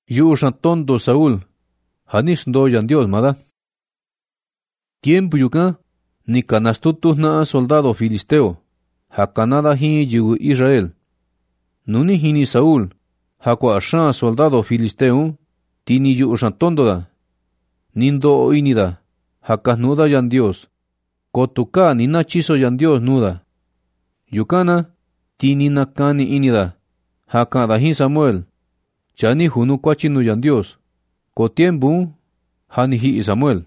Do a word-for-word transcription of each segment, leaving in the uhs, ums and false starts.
Yu'uxan tonto Saúl, hanis ndoyan Dios mada. Tiempo yuka, ni kanastutus na soldado filisteo, hakanada hi yugu Israel. Nuni hini Saúl, hakwa ashan soldado filisteo, tini yu'uxan tontoda. Nindo oinida, hakasnuda yan Dios. Kotuka nina chiso yan Dios nuda. Yukana, tini nakani inida, hakada hi Samuel. Chani hunu kwachinu yan Dios. Ko tiempo, hani hi Samuel.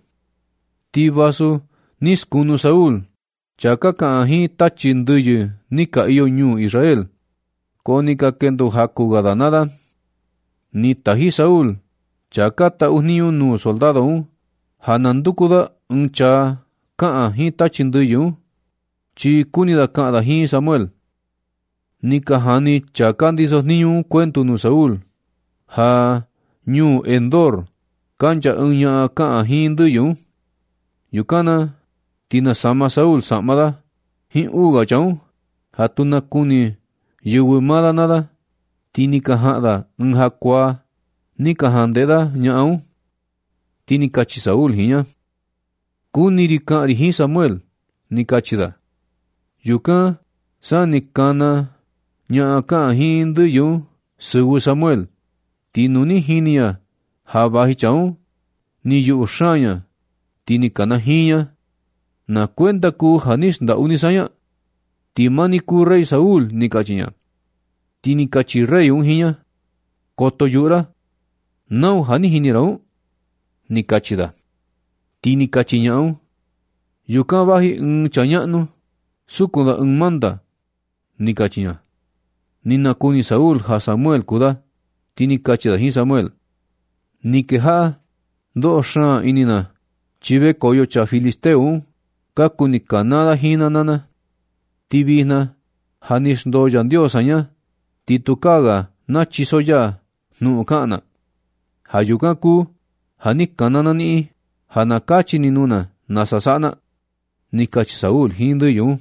Ti vasu niskunu Saúl. Chaka ka ahi tachin duye nika iyo nyu Israel. Ko nika kendo haku gadanada. Ni tahi Saúl. Chaka ta uhniu nu soldado. Hanandukuda uncha ka ahi tachin duye. Chi kunida ka da hi Samuel. Nika hani chaka disos niu cuento nu Saúl. Ha nyu Endor. Kancha unya ka ahi duye. Yukana tina sama Saúl samada hi uga chau hatuna kuni yuwimada nada tini kahada unhakwa ni kahandeda nyau tini kachi Saúl hinya kuni rikari hi Samuel ni kachida yuka sa nikana nya ka hi nduyu sugu Samuel tinuni hinia habahi chau ni yu shanya tini kana hinya na cuenta ku hanis da unisanya timani ku rey Saúl ni kachinya tini kachi rey un hinya koto yura nau hani hinirau ni kachida tini kachinya yuka bahi un chanyanu sukunda un manda ni kachinya nina kuni Saúl ha Samuel kuda tini kachida hi Samuel ni keha do sha inina chive koyo cha filisteu kakuni kanada hina nana tibina hanis do yan Dios anya titukaga na chisoya nu kana hayukaku hanik kanana ni hanakachi ni nuna nasasana nikachi Saúl hinduyu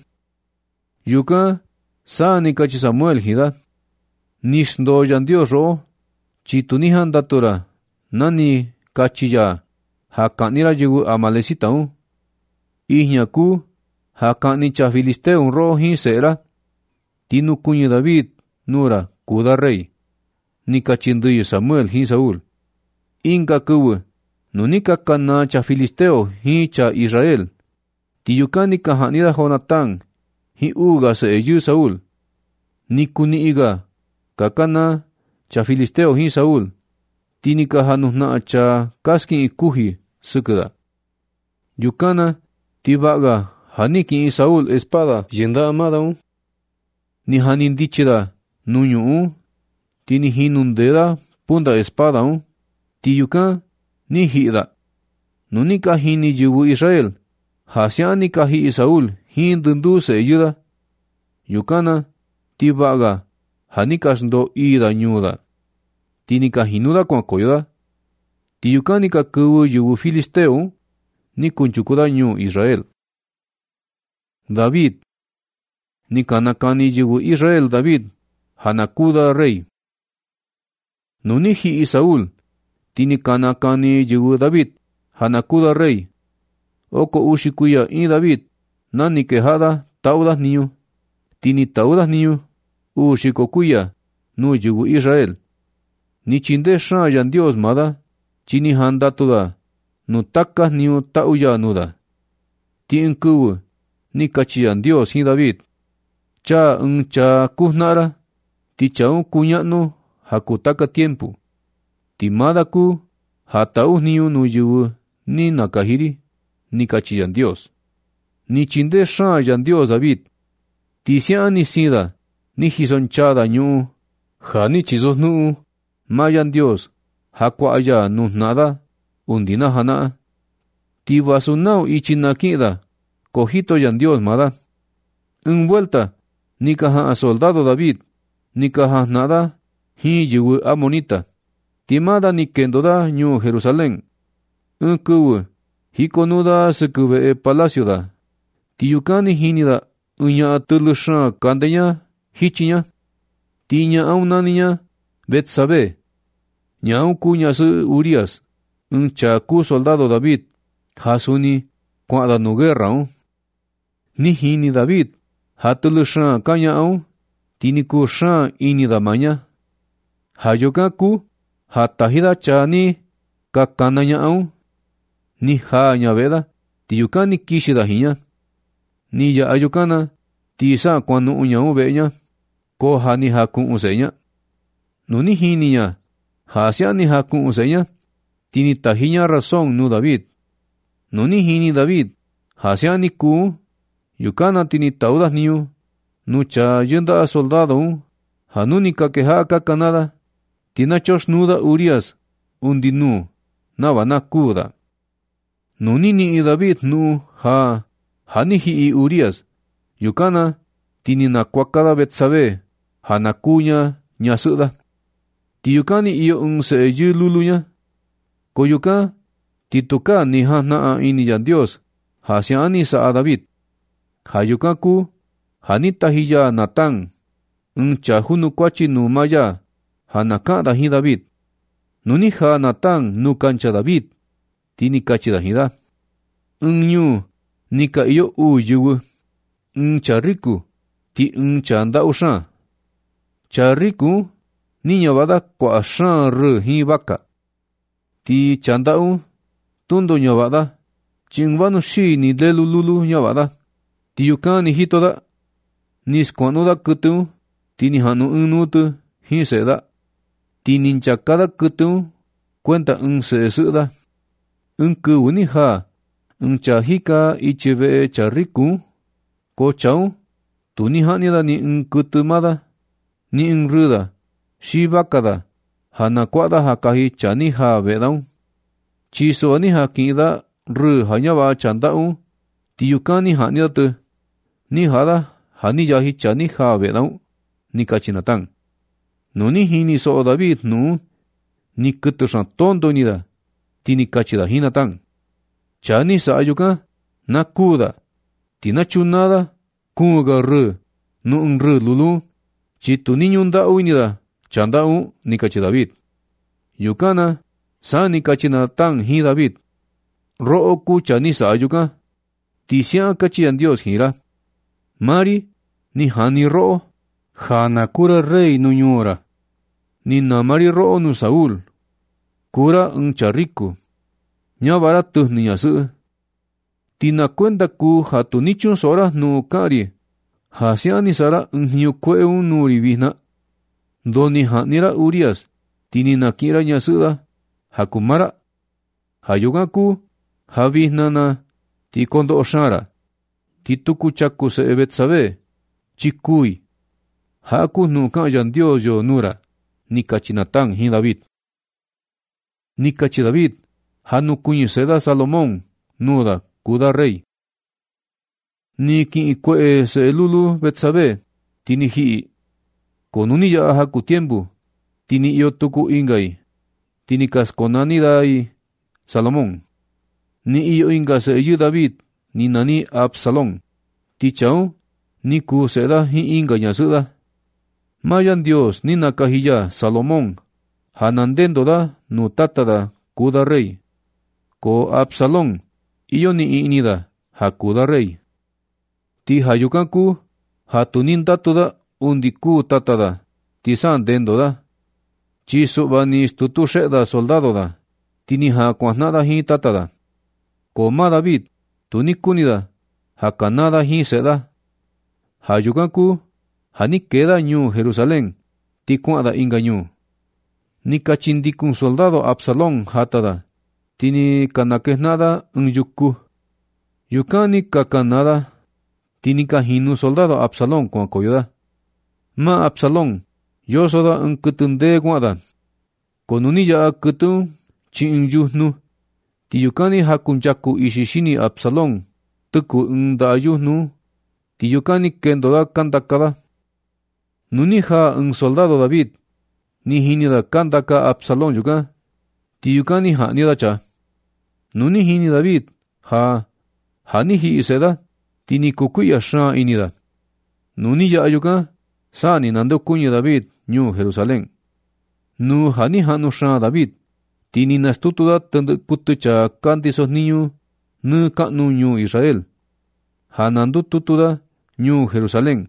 yuka sa nikachi Samuel hida nis do yan Dios ro chitunihan datura nani kachiya hakanira yugu amalecitau ihñaku hakani cha filisteu ro hi sera tinu kuñi David nura kuda rey nika chinduyu Samuel hi Saúl inka kuwe nunika kana cha filisteo hi cha Israel tiyukani kahanira Jonatán hi uga se eyu Saúl nikuni iga kakana cha filisteo hi Saúl tinika hanusna cha kaskin ikuhi sukuda yukana tibaga haniki Saúl espada yenda amada ni hanin dichida nuñu tini hinundeda punda espada tiyuka ni hida nunika hini yubu Israel hasiani kahi Saúl hindundu se ayuda yukana tibaga hanikas ndo ida ñuda tinika hinuda kwa koyoda tiyukani ka kuwu yubu filisteo ni kunchukuda nyu Israel David ni kanakani yubu Israel David hanakuda rey nuni hi Saúl tini kanakani yubu David hanakuda rey oko ushikuya i David nani kehada taudas niño tini taudas niño ushikokuya nu yubu Israel ni chinde sha yan Dios mada chini handa toda nu takas niu tauya nuda ti enkuwe ni kachiyan Dios hi David cha un cha kuhnara ti chau kuñano hakutaka tiempo ti madaku hatau niu nu yubu ni nakahiri ni kachiyan Dios ni chinde sha yan Dios David ti sia ni sida ni hisonchada ñu hani chizos nu mayan Dios hakwa aya nu nada undina hana ti basunau ichinakida cojito yan Dios mada en vuelta ni kaha a soldado David ni kaha nada hi yuwe amonita ti mada ni kendoda ñu Jerusalén en kuwe hikonuda sekube e palacio da ti yukani hinida unya tulusha kandeña hichiña tiña aunaniña Betsabe Ñau ku ñasɨ Urias, ɨn cha ku soldado David, jasuni kua'da nu guerra. Ni jini David, jatɨlɨ xaan ka ña'un, tini ku xaan inida maña. Jayuka ku, jatajida cha ni kakana ña'un, ni jaa ña ve'eda, tiyuka ni kixida jiña. Ni ya'a yukana, ti sa kuanu'u ña'un ve'eña, ko ja ni jaku'un se'eña. Nu ni jini ña, ja si'a ni jaku'un se'eña, tini tajiña razón nu David. Nu ni jini David, ja si'a ni kuu, yukana tini ta'uda jniñu, nu cha yɨnda'a soldado, ja nu ni ka keja'a kakanada, tina choxnuda Urias, undi nu, nava na kuuda. Nu ni ni'i David nu ja, ja ni ji'i Urias, yukana tini nakuakada Betsabe, ja nakuña ñasɨ'da. Ti yuka ni iyo ɨn se'e yɨɨ luluña. Ko yuka ti tuka ni jajna'a ini Yandios, ja si'a ni sa'a David. Ja yuka ku, ja ni tajiya Natán, ɨn cha junu kuatyi nu maya, ja naka'da jin David. Nu ni jaa Natán nu kancha David, ti ni katyida jida. Ɨn ñuu ni ka iyo uu yɨvɨ, ɨn cha riku, ti ɨn cha nda'u xaan. Cha riku ni ñavada kua'a xaan rɨɨ jin vaca. Ti cha nda'u tundo ñava'da, tyi ɨn vanu xii ni lelu lulu ñava'da. Ti yuka ni jitoda, ni skua'nuda kɨtɨ, ti ni ja'nu ɨɨn nuu tɨ jin se'eda. Ti ni nchakada kɨtɨ kuenta ɨn se'e sɨ'ɨda. Ɨn kɨvɨ ni jaa ɨn cha jika ityi ve'e cha riku, ko cha'un tu ni ja'nida ni ɨn kɨtɨ mada, ni ɨn rɨɨda, xi vakada, ja nakua'da ja kaji cha ni jaa ve'edaun. Tyi su'va ni jaki'inda rɨɨ ja ñava'a cha nda'u, ti yuka ni ja'nida tɨ, ni ja'ada ja ni yaji cha ni jaa ve'edaun, ni katyi Natán. Nu ni jini so'o David nu, ni kɨtɨ xaan tonto inida, ti ni katyida jin Natán. Cha ni sa'a yuka, na kuuda, ti na chunada kuunga rɨɨ, nu ɨn rɨɨ lulu, tyi tu ni ñunda'u inida cha nda'u, ni katyi David. Yukana, sa ni katyi Natán jin David, ro'o ku cha ni sa'a yuka, ti si'a katyi Yandios jin ra. Mari ni jani ro'o, ja na kura rey nu ñuu ra. Ni namari ro'o nu Saúl, kura ɨn cha riku, ñava'ra tɨjnɨ ñasɨ'ɨ. Ti na kuenda ku ja tu ni chunso'ora nu ka'an ri, ja si'a ni sa'ra ɨn jniñu kue'e nuu ri vijna. Do ni ja'nira Urias, ti ni naki'inra ñasɨ'ɨda, ja kumara. Ja yuka ku, ja vijna na, ti kondo'o xaanra, ti tuku chaku se'e Betsabe, tyi kuí. Ja'a ku jnu'un ka'an Yandios yo nuura, ni katyi Natán jin David. Ni katyi David, ja nukuñɨ se'eda Salomón nuuda kuuda rey. Ni ki'in kue'e se'e lulu Betsabe, ti ni ji'i. Ko nu ni ya'a jaku tiempu, ti ni iyo tuku ingai, ti ni ka skonanida-i Salomón. Ni iyo inga se'e yɨɨ David, ni nani Absalón. Ti cha'un ni kuu se'eda jin inga ñasɨ'ɨda. Ma Yandios ni nakajiya Salomón, ja nandendoda nu tatada kuuda rey. Ko Absalón iyo ni i'nida ja kuuda rey. Ti ja yuka ku, ja tu ni ndatuda undi kuu tatada, ti sa ndendoda. Tyi su'va ni stutu xe'da soldadoda, ti ni ja kua'jna'da jin tatada. Ko ma David tu ni kunida ja kanada jin se'eda. Ja yuka ku, ja ni keeda ñuu Jerusalén, ti kua'da inga ñuu. Ni ka tyindikun soldado Absalón jatada, ti ni ka nakejna'da ɨn yuku. Yuka ni ka kanada, ti ni ka jinu soldado Absalón kuankoyoda. Ma Absalón yosoda ɨn kɨtɨ ndee kua'da. Ko nu ni ya'a kɨtɨ chi'in ɨn yujnu, ti yuka ni jakuntyaku ixi xini Absalón tɨku ɨn nda'a yujnu, ti yuka ni kendoda kandakada. Nu ni jaa ɨn soldado David, ni jinida kandaka Absalón yuka, ti yuka ni ja'nida cha. Nu ni jini David ja, ja ni ji'i se'eda, ti ni kukui'ya xaan inida. Nu ni ya'a yuka, sa ni nandukuñɨ David ñuu Jerusalén. nu hani hanu sha David, tini nastutu da tende kutu cha kanti sos niñu, nu kanu ñu Israel. Hanandu tutu da ñu Jerusalén.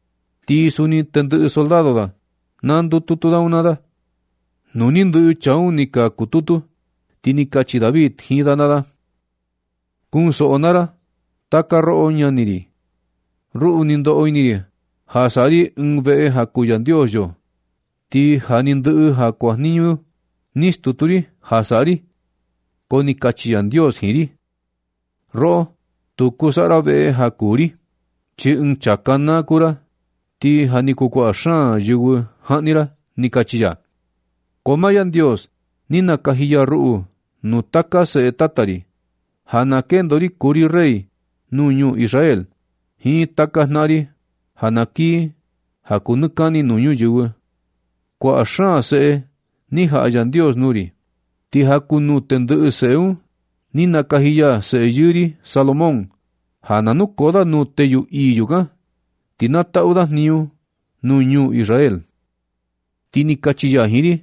Ti suni tende soldado da, nandu tutu da una da. Nunindu chau nika kututu, tini kachi David hida nada. Kun so onara, taka ro'o ñaniri. Ru'u nindo oiniri, hasari ngve hakuyan Dios yo. Ti hanindu hakuas niñu, nis tuturi hasari. Koni kachiyan Dios hiri. Ro, tukusara ve hakuri. Chi ng chakana kura. Ti hanikuku ashan yugu hanira nikachiya. Komayan Dios, nina kahiya ru'u, nutaka se tatari. Hanakendori kuri rey, nuñu Israel. Hi takas hanaki, hakunukani nuñu yugu. Kwa ashan se, ni hayan Dios nuri. Ti hakunu tendu seu, nina kahiya se yuri Salomón. Hananukoda nu teyu iyuga. Tinata udas niu, nuñu Israel. Tini kachiya hiri.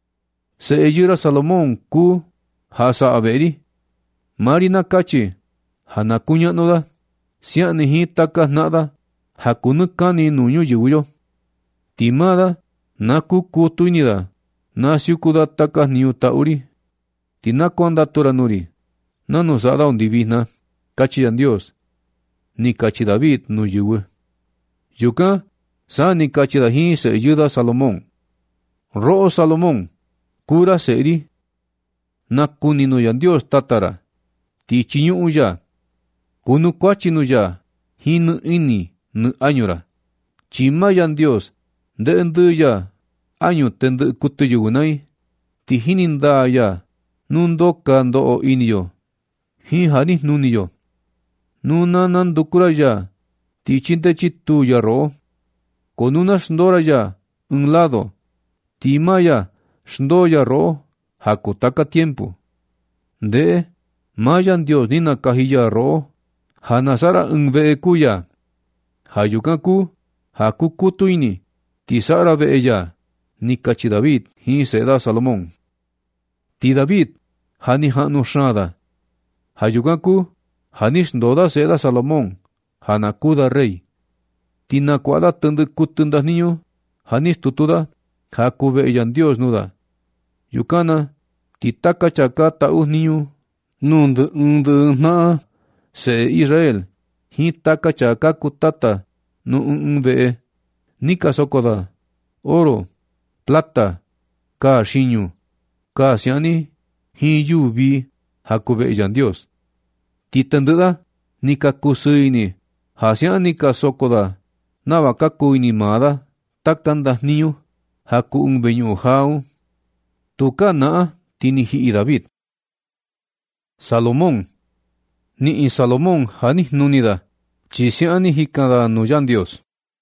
Se yura Salomón ku, hasa averi. Marina kachi, hanakunya noda. Siani hi takas nada, hakunukani nuñu yuyo. Timada, naku kutuinida, nasiukuda takas niu tauri. Tinakuanda toranuri. Nanu sada un divina, kachiyan Dios. Ni kachi David nu yuwe. Yuka, sa ni kachi dahi se yuda Salomón. Ro'o Salomón, kura seri. Nakuni no yan Dios tatara. Ti chinyu uya. Kunu kwachi no ya. Hinu ini nu añora. Chimayan Dios. De ndu ya. Año tendu kutu yugunay. Ti hininda ya. Nundo kando o iniyo. Hi hani nuniyo. Nuna nandukura ya. Ti chinte chitu ya ro. Con una sndora ya. Un lado. Ti maya. Shndo ya ro. Hakutaka tiempo. De. Mayan Dios nina kahiya ro. Hanasara ngve kuya. Hayukaku. Hakukutu ini. Tisara ve ella. Nikachi David. Hi seda Salomón. Ti David. Hani hanu shada. Hayukaku. Hanish ndoda seda Salomón. Hanakuda rey. Tinakuada tendu kutundas niño. Hanish tutuda. Hakube ellan Dios nuda. Yukana. Titaka chaka taus niño. Nundu ndu na. Se Israel. Hitaka chaka kutata. Nu unve. Nika sokoda. Oro. Plata. Ka shinyu. Ka siani. Hi yubi. Hakube ellan Dios. Titanduda. Nika kusuini. Hasia nika sokoda. Navaka kuini mada. Takandas niño. Haku unbeñu hau. Tuka naa. Tini hi David. Salomón. Ni Salomón hani nunida. Chisiani hikada nuyan Dios.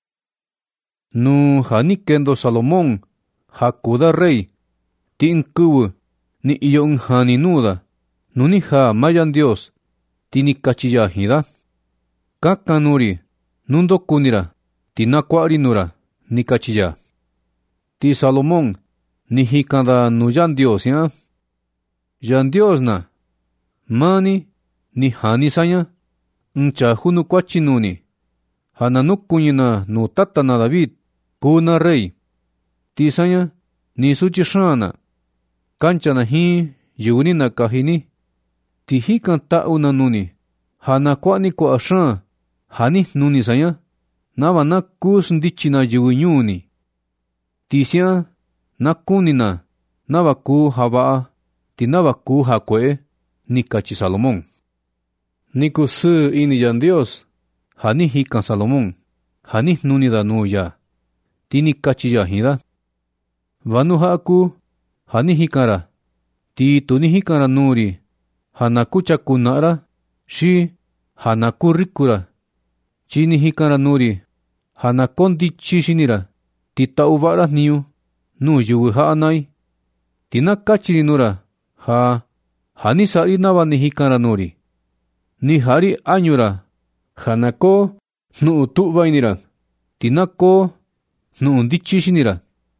Nu hani kendo Salomón. Hakuda rey. Tin kubu. Ni iyon hani nuda. Nuni ha mayan Dios. Tini kachiyahida. Kakanuri. Nundo kunira. Tinakwari nura. Ni kachiya. Ti Salomón. Ni hikada nuyan Dios ya. Yan Dios na. Mani. Ni hani saya. Ncha hunu kwachi nuni. Hananuk kunyina nu tatana David. Kuna rey. Ti saya. Ni suchi shana. Kanchana hi. Yunina kahini. Ti hikan tauna nuni. Hanakwani kwa ashan. Hani nuni saya. Nava na kus ndichina yunyuni. Ti sia. Nakunina. Nava ku hava. Ti nava ku hakwe. Nikachi Salomón. Niku su ini yan Dios. Hani hikan Salomón. Hani nunida nuya. Ti nikachi yahida. Vanu haku. Hani hikara. Ti tuni hikara nuri. Hanaku chakunara. Shi. Hanaku rikura. Chini hikara nuri. Hanakondi chishinira. Ti tauvara niu. Nu yuwi haanay. Ti nakachiri nura. Ha. Hani sari nava ni hikara nuri. Ni hari anyura. Hanako. Nu utuvainira. Tinako. Nu undi chishinira.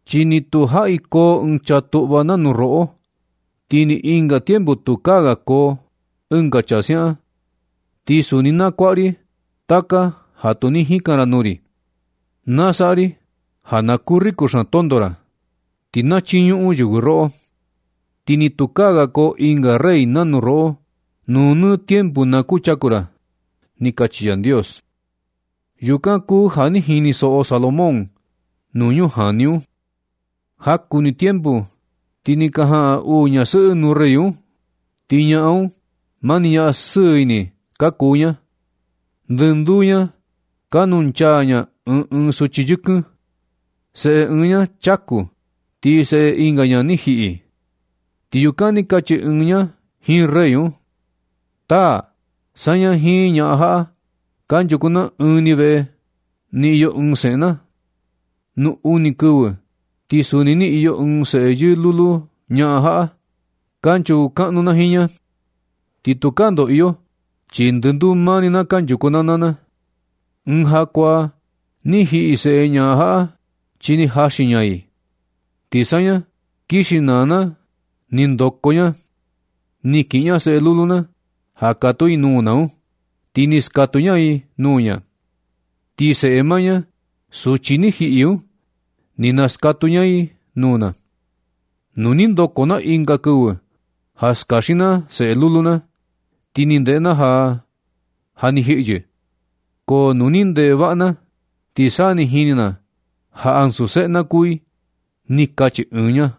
Chini tu hai ko ng chatu bana nuro. Tini inga tiempo tu kaga ko unga chasya. Ti sunina kwari taka hatuni hikara nuri. Nasari hanakuri kushan tondora. Tina chinyu uyuguro. Tini tu kaga ko inga rey nanuro. Nunu tiempo na kuchakura. Nikachiyan Dios. Yukaku hani hini so Salomón. Nuñu haniu. Hakuni tiempo. Tini kaha uña se nu reyu. Tiña au. Mania se ini. Kakunya. Dendunya. Kanunchanya. Un un suchiyuku. Se unya chaku. Ti se inganya ni hii. Ti yukani kachi unya. Hin reyu. Ta. Sanya hi nyaha. Kanjukuna unive. Ni iyo unsena. Nu unikuwe. Ti sunini iyo unse lulu nyaha. Kanchu kanuna hinya. Ti tukando iyo. Chindendu manina kanjukuna nana. Nha kwa. Ni hi ise nyaha. Chini hashinyai. Ti sanya. Kishinana. Nindokonya. Ni kinya se luluna. Hakatu inunau. Tinis katunyai nunya. Ti se emanya. Suchini hiiu. Ninas katunyai nuna. Nunindo kona inga kuwe. Haskashina se luluna. Tinindena ha. Hani hije. Ko nuninde vana. Tisani hinina. Ha ansusena kui. Nikachi unya.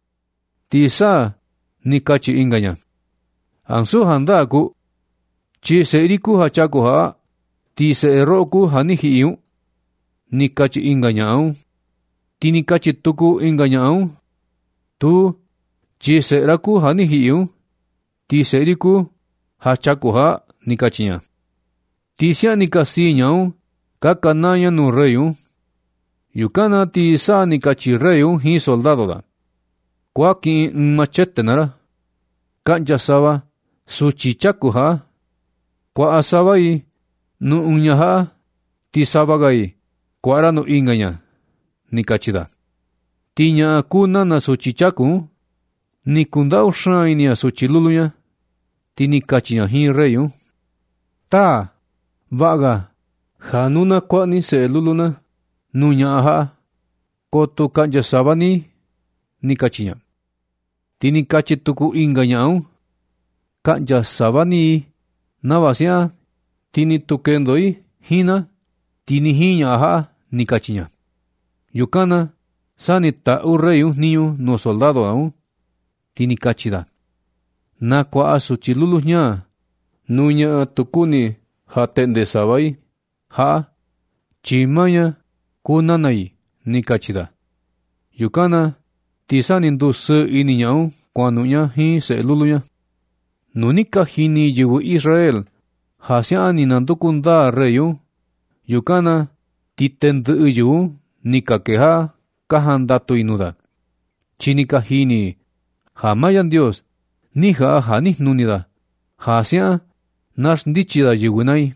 Tisa. Nikachi inganya. Ansu handaku. Chi se iriku hachaku ha. Ti se eroku hani hiiu. Nikachi inganyau. Tinikachi tuku inganyau. Tu. Chi se raku hani hiiu. Ti se iriku hachaku ha nikachinya. Ti sia nikasi nyau. Kakanaya nu reyu. Yukana ti sa nikachi reyu hi soldado da. Kwa ki machete nara. Kanja sawa. Suchichaku ha. Kwa asawai. Nu unyaha. Ti sabagai. Kwa rano inganya. Nikachida. Tinya kuna na suchichaku. Nikundau shainia suchilulunya. Tinikachinya hi reyu. Ta. Vaga. Hanuna kwani se luluna. Nunyaha. Koto kanja sabani. Nikachinya. Tinikachi tuku inganyau. Kanja sabani. Navasya. Tini tukendoi. Hina. Tini hinyaha. Nikachinya. Yukana. Sani ta ureyu niño no soldado aún. Tinikachida. Na kwa asuchilulu nya. Nunya tukuni. Hatende sabai. Ha. Chimaya. Kunanai. Nikachida. Yukana. Tisani ndu se ini nyau. Kwa nunya hi se lulunya. Nunika hini jivu Israel. Hasiani nandukunda reyu. Yukana. Titendu yu. Nikakeha. Kahandatu inuda. Chinika hini. Hamayan Dios. Niha hanih nunida. Hasia. Nash ndichida yigunai.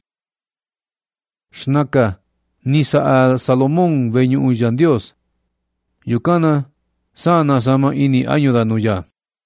Shnaka. Nisa al Salomón veñu uyan Dios. Yukana. Sana sama ini ayuda nuya.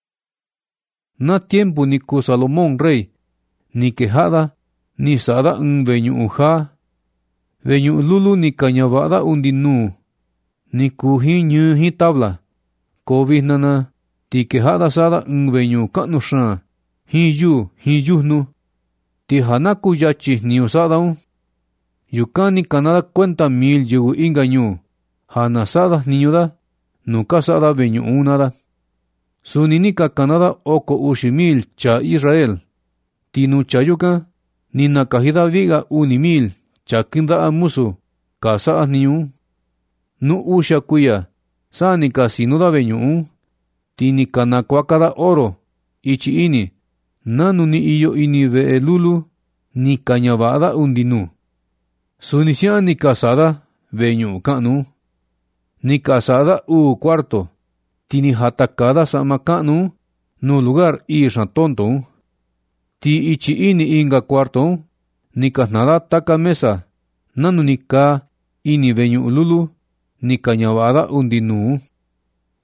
Na tiempo ni ku Salomón rey. Ni quejada. Ni sada un veñu uja. Veñu lulu ni cañabada undinu. Ni kuhi nyu hi tabla. Kovihnana. Ti quejada sada un veñu kanusha. Hi yu, hi yuhnu. Ti hanaku yachi ni usada un. Yukani kanada cuenta mil yugu ingañu. Hanasada niñuda. Nuka sada veñu unada. Suninika kanada oko ushi mil cha Israel. Tinu chayuka. Ni nakahida viga uni mil. Cha kinda amusu. Kasa niñu. Nu usha kuya. Sanika sinuda veñu. Tini kanakwakada oro. Ichi ini. Nanu ni iyo ini ve lulu. Ni kañabada undinu. Sunisia ni casada. Veñu kanu. Ni casada u cuarto. Tini hatakada sama kanu. No lugar isha tonto. Ti ichi ini inga cuarto. Ni kasnada taka mesa. Nanu ni ka ini veñu lulu. Ni kañabada undinu.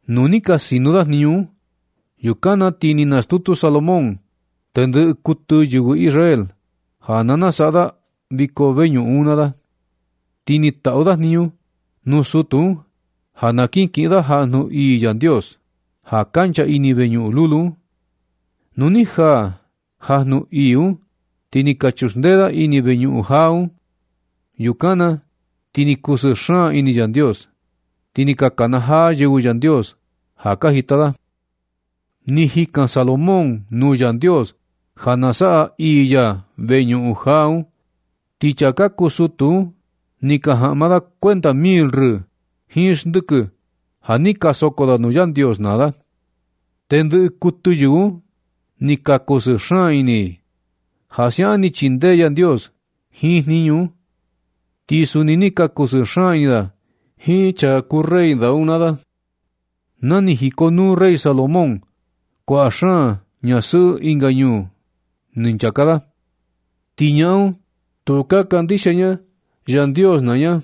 Nunika sinudas niu, yukana tini nastutu Salomón, tende kutu yugu Israel, hanana sada biko beñu unada. Tini taudas niu, nusutu, hanakin kida hanu i yan Dios, ha cancha ini beñu lulu. Nuni ha, hanu iu, tini kachusndeda ini beñu hau, yukana, tini kususha ini yan Dios, tini kakana ha yugu yan Dios, ha kahitada. Ni hikan Salomón nu yan Dios, hanasa iya beñu hau, tichaka kusutu, ni kahamada cuenta mil ru, hish nduku, hanika sokoda nu yan Dios nada. Tendu kutu yugu, ni kakususha ini, hasia ni chinde yan Dios, hish niñu, tisu ni ni kakususha ida, hicha kurrei da unada. Nani hikonu rey Salomón, kuasha nyasu ingañu, ninchakada. Tiñau, toka kandishanya, yan Dios naya.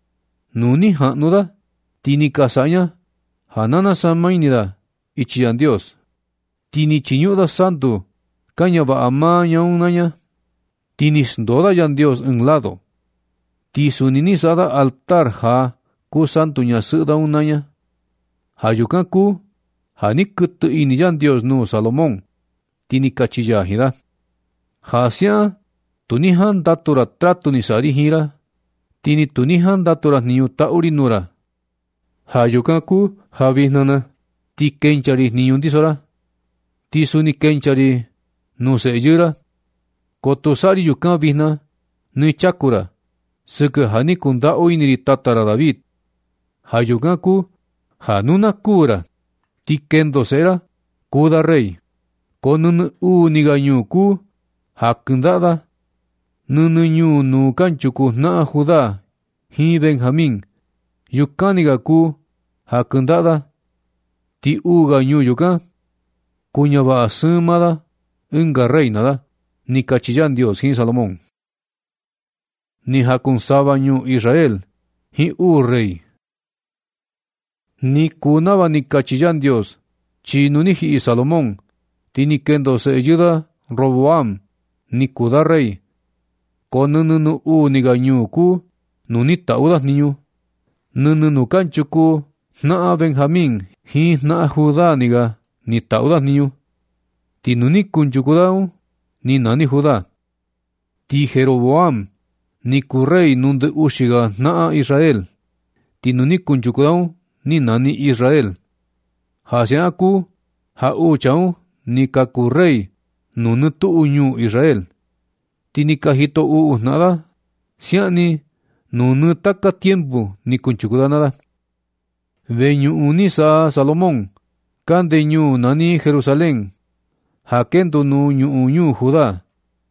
Nuni hanuda, tini kasanya, hanana samainida, ichi yan Dios. Tini chiñuda santo, kanya ba ama yaun naya. Tini sndoda yan Dios en lado. Tisunini sada altar ha, ku santo nyasu da unaya. Hayukan ku, hanik kutu ini yan Dios nu Salomón, tini kachiyahida. Hasia, tunihan datura tratu ni sarihira, tini tunihan datura niu taurinura. Hayukan ku, havihnana, ti kenchari niundisora, ti suni kenchari nu seyura, kotosari yukan vihna, ni chakura, seke hanikunda oiniri tatara David. Hayukan ku, hanuna kura, ti kendosera, kuda rey, konun u nigañu ku, hakundada, nunu nyu nu kanchuku na Judá, hi Benjamín, yukaniga ku, hakundada, ti uga nyu yuka, kuñaba asumada, unga reinada, ni kachillan Dios hi Salomón. Ni hakunsaba nyu Israel, hi u rey. Ni kunaba ni kachillan Dios, chi nunihi Salomón, tini kendo se ayuda Roboam, ni kuda rey. Konununu u nigañu ku, nuni taudas niñu. Nununu kanchuku, naa Benjamín, hi naa Judá niga, ni taudas niñu. Ti nuni kunchukudau, ni nani Judá. Ti Jeroboam, ni kurrey nunde ushiga naa Israel. Ti nuni kunchukudau, ni nani Israel. Hasia aku, ha uchau, ni kakurrey, nunu tu uñu Israel. Tini kahito u nada, siani, nunu taka tiempo, ni kunchukuda nada. Veñu unisa Salomón, kande ñu nani Jerusalén, hakendo nu ñu uñu Judá.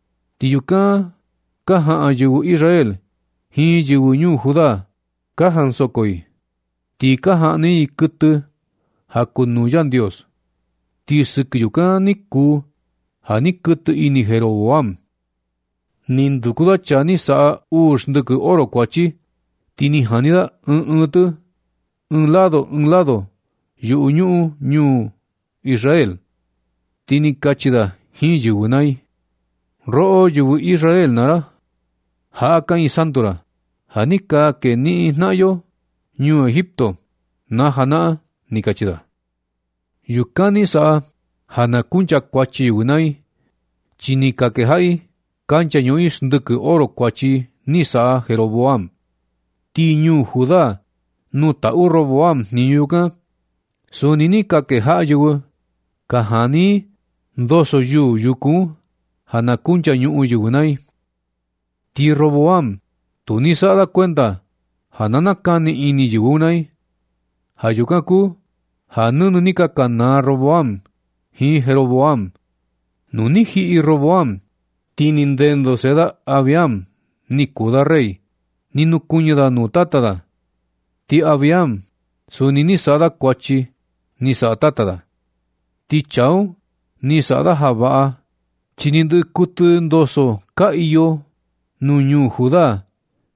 Tiyuka, kaha ayugu Israel, hi yugu ñu Judá, kahan sokoi. Ti kaha ni kutu, hakunu yan Dios. Ti sikiyuka ni ku, hani kutu ini Jeroboam. Nindukuda chani saa ush nduku oro kwachi, tini hanida un utu, un lado, un lado, yu ñu ñu Israel. Tini kachida hi yugunai. Ro yugu Israel nara, haakan i santura, hanika ke ni nayo, ñu Egipto, na hana ni kachida. Yukani saa, hana kuncha kwachi yugunai, chini kakehai, kancha ñuis nduku oro kwachi ni saa Jeroboam. Ti ñu Judá, nu tau Roboam ni yuka, sunini kakeha yugu, kahani, ndoso yu yuku, hana kuncha ñu yugunai. Ti Roboam, tu ni saa da cuenta, hanana kani ini yugunai. Hayukaku, hanunu ni kakana Roboam, hi Jeroboam. Nuni hi i Roboam, tinindendo seda Abiam, ni kuda rey, ni nukuñada nutatada. Ti Abiam, sunini sada kwachi, ni sa tatada. Ti chau, ni sada habaa, chinindu kutu ndoso ka iyo, nuñu Judá,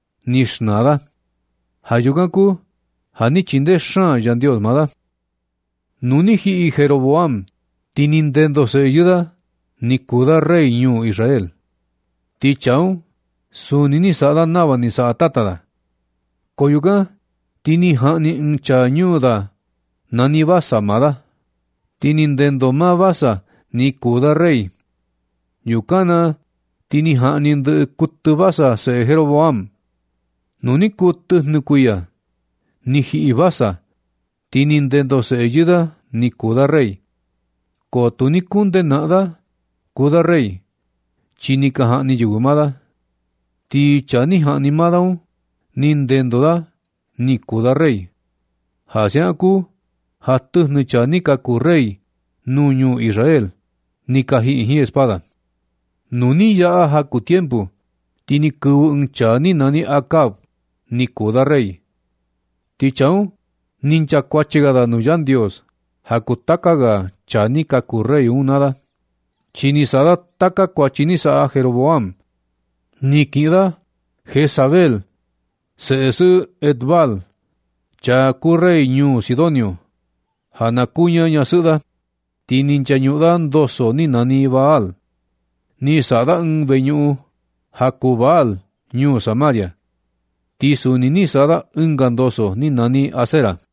nishnada. Hayukaku, hani chinde shan yan Dios mada. Nunihi y Jeroboam, tinindendo se ayuda, ni kuda rey ñu Israel. Ti chau, sunini sada nava ni sa tatada. Koyuga, tini hani ncha ñu da, nani basa mada. Tinindendo ma basa, ni kuda rey. Yukana, tini hani nde kutu basa se Jeroboam. Nuni kutu nukuya, ni hi basa, tinindendo se ayuda, ni kuda rey. Ko tuni kunde nada, kuda rey. Chini ka hani yugumada. Ti chani hani madao, nindendo da, ni kuda rey. Hasiaku, hatu ni chani ka ku rey, nuñu Israel, ni kahi hi espada. Nuni ya haku tiempo, tini ku un chani nani Acab, ni kuda rey. Ti chau, nincha kwachigada nuyan Dios, haku takaga chani ka ku rey unada. Chinisada taka kwachinisa Jeroboam. Nikida Jezabel, Seesu Edbal, cha ku rey ñu Sidonio. Hanakunya nyasuda, tinincha nyudan doso ni nani Baal. Ni sada ng venyu haku Baal ñu Samaria. Tisu ni ni sada ng gandoso ni nani Asera.